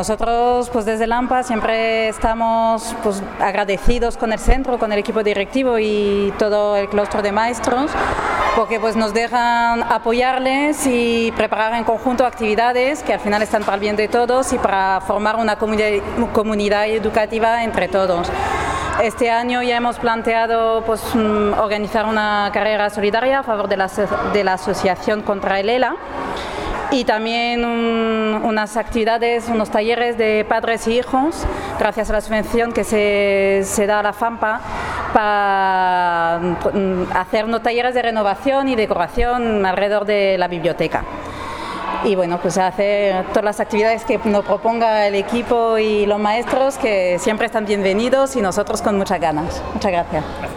nosotros pues desde Lampa siempre estamos pues agradecidos con el centro, con el equipo directivo y todo el claustro de maestros, porque pues nos dejan apoyarles y preparar en conjunto actividades que al final están para el bien de todos y para formar una comunidad educativa entre todos. Este año ya hemos planteado pues, organizar una carrera solidaria a favor de la Asociación contra el ELA y también unas actividades, unos talleres de padres y hijos, gracias a la subvención que se da a la FAMPA, para hacer unos talleres de renovación y decoración alrededor de la biblioteca. Y bueno, pues hacer todas las actividades que nos proponga el equipo y los maestros, que siempre están bienvenidos y nosotros con muchas ganas. Muchas gracias.